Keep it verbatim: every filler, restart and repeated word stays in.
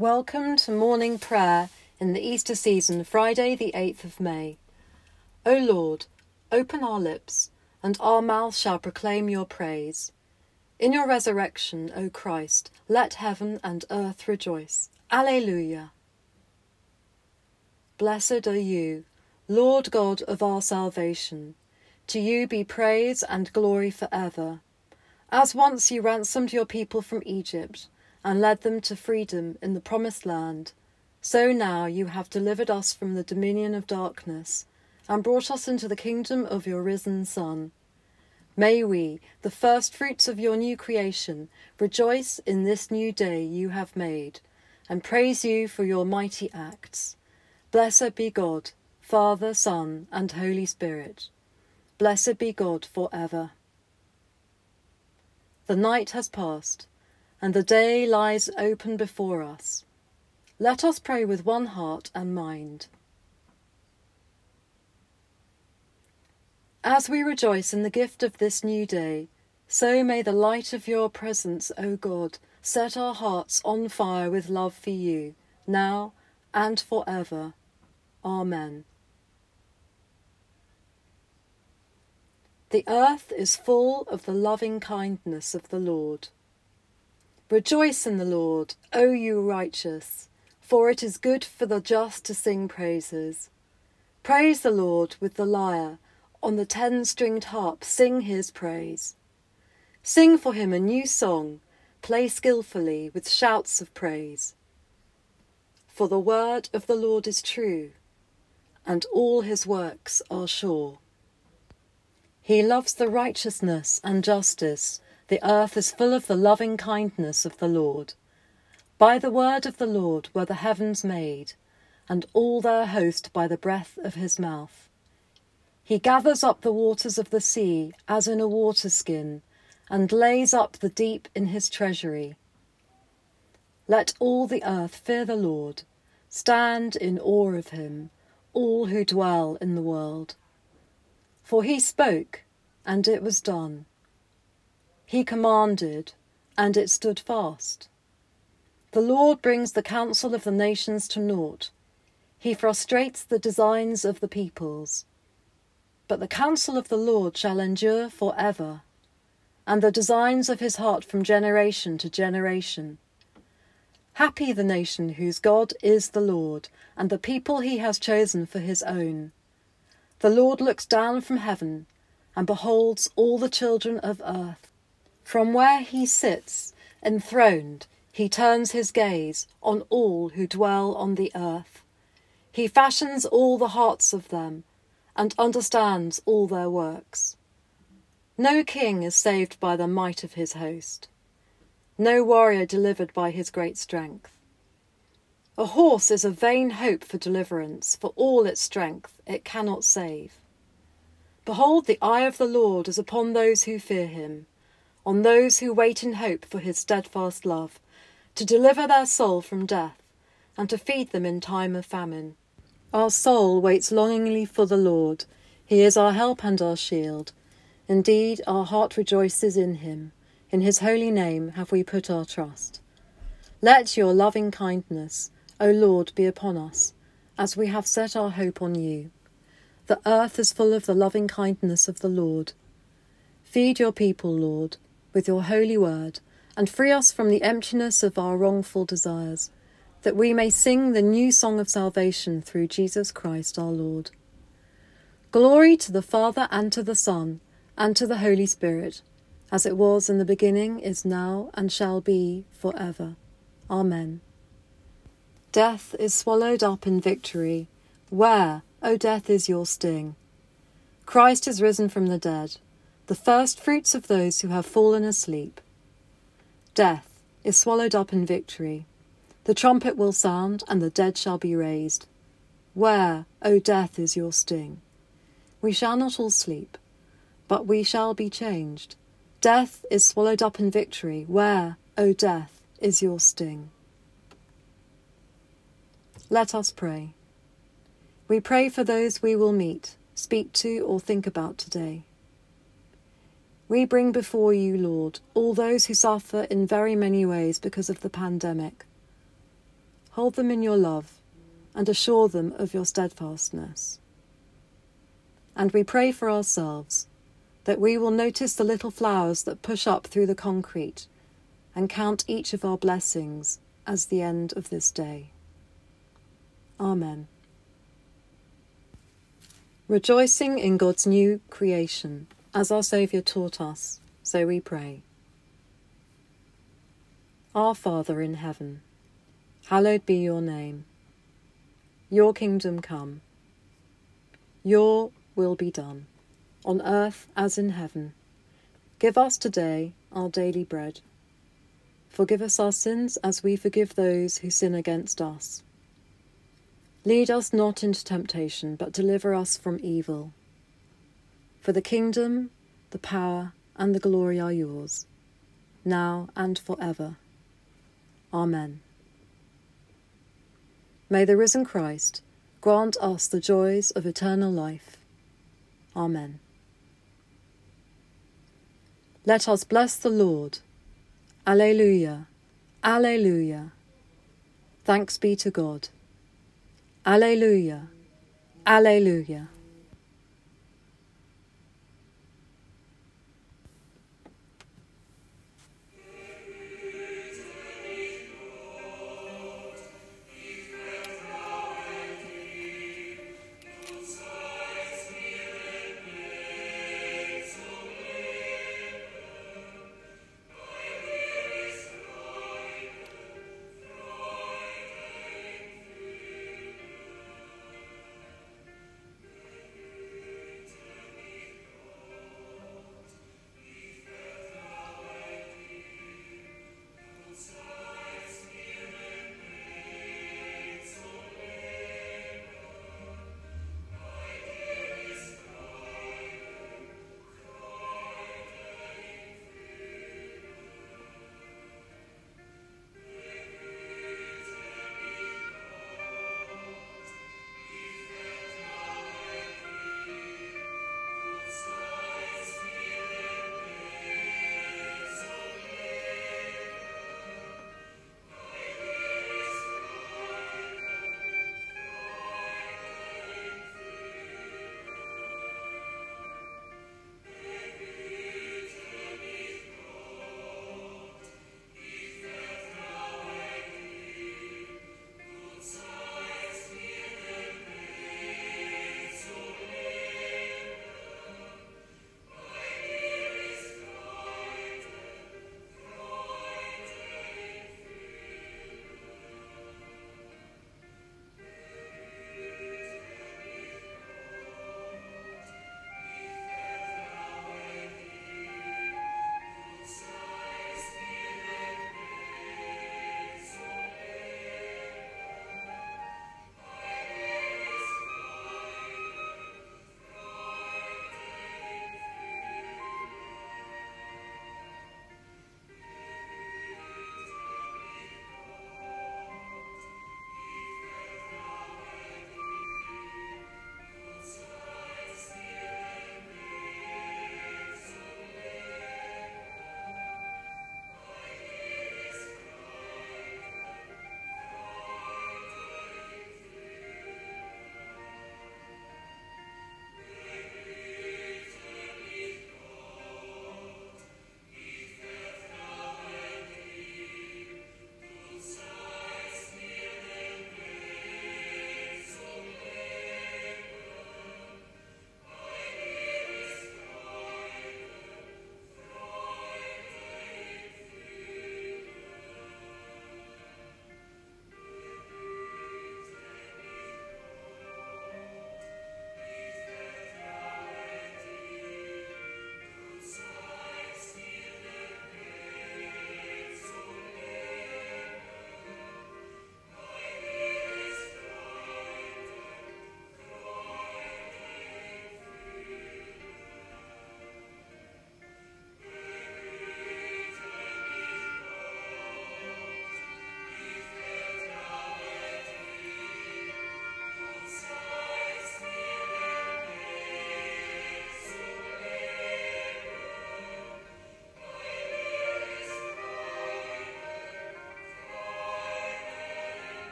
Welcome to morning prayer in the Easter season, Friday the eighth of May. O Lord, open our lips, and our mouth shall proclaim your praise. In your resurrection, O Christ, let heaven and earth rejoice. Alleluia. Blessed are you, Lord God of our salvation. To you be praise and glory forever. As once you ransomed your people from Egypt, and led them to freedom in the promised land, so now you have delivered us from the dominion of darkness, and brought us into the kingdom of your risen Son. May we, the first fruits of your new creation, rejoice in this new day you have made, and praise you for your mighty acts. Blessed be God, Father, Son, and Holy Spirit. Blessed be God for ever. The night has passed, and the day lies open before us. Let us pray with one heart and mind. As we rejoice in the gift of this new day, so may the light of your presence, O God, set our hearts on fire with love for you, now and forever. Amen. The earth is full of the loving kindness of the Lord. Rejoice in the Lord, O you righteous, for it is good for the just to sing praises. Praise the Lord with the lyre, on the ten-stringed harp sing his praise. Sing for him a new song, play skillfully with shouts of praise. For the word of the Lord is true, and all his works are sure. He loves the righteousness and justice. The earth is full of the loving kindness of the Lord. By the word of the Lord were the heavens made, and all their host by the breath of his mouth. He gathers up the waters of the sea as in a waterskin, and lays up the deep in his treasury. Let all the earth fear the Lord, stand in awe of him, all who dwell in the world. For he spoke, and it was done. He commanded, and it stood fast. The Lord brings the counsel of the nations to naught. He frustrates the designs of the peoples. But the counsel of the Lord shall endure for ever, and the designs of his heart from generation to generation. Happy the nation whose God is the Lord, and the people he has chosen for his own. The Lord looks down from heaven, and beholds all the children of earth. From where he sits, enthroned, he turns his gaze on all who dwell on the earth. He fashions all the hearts of them, and understands all their works. No king is saved by the might of his host, no warrior delivered by his great strength. A horse is a vain hope for deliverance, for all its strength it cannot save. Behold, the eye of the Lord is upon those who fear him, on those who wait in hope for his steadfast love, to deliver their soul from death, and to feed them in time of famine. Our soul waits longingly for the Lord. He is our help and our shield. Indeed, our heart rejoices in him. In his holy name have we put our trust. Let your loving kindness, O Lord, be upon us, as we have set our hope on you. The earth is full of the loving kindness of the Lord. Feed your people, Lord, with your holy word, and free us from the emptiness of our wrongful desires, that we may sing the new song of salvation through Jesus Christ our Lord. Glory to the Father, and to the Son, and to the Holy Spirit, as it was in the beginning, is now, and shall be for ever. Amen. Death is swallowed up in victory. Where, O death, is your sting? Christ is risen from the dead, the first fruits of those who have fallen asleep. Death is swallowed up in victory. The trumpet will sound, and the dead shall be raised. Where, O death, is your sting? We shall not all sleep, but we shall be changed. Death is swallowed up in victory. Where, O death, is your sting? Let us pray. We pray for those we will meet, speak to, or think about today. We bring before you, Lord, all those who suffer in very many ways because of the pandemic. hold them in your love, and assure them of your steadfastness. And we pray for ourselves, that we will notice the little flowers that push up through the concrete and count each of our blessings as the end of this day. Amen. Rejoicing in God's new creation, as our Saviour taught us, so we pray. Our Father in heaven, hallowed be your name. Your kingdom come. Your will be done, on earth as in heaven. Give us today our daily bread. Forgive us our sins as we forgive those who sin against us. Lead us not into temptation, but deliver us from evil. For the kingdom, the power, and the glory are yours, now and forever. Amen. May the risen Christ grant us the joys of eternal life. Amen. Let us bless the Lord. Alleluia, Alleluia. Thanks be to God. Alleluia, Alleluia.